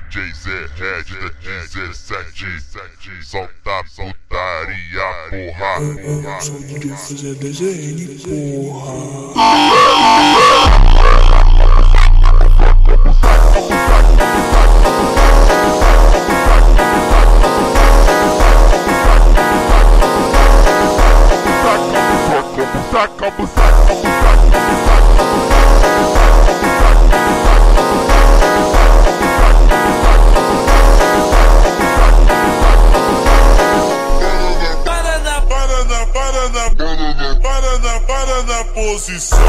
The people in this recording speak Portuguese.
DJ Zé Red da 17, solta putaria, porra. Eu sou o DJ Zé DZN, porra. Para na posição.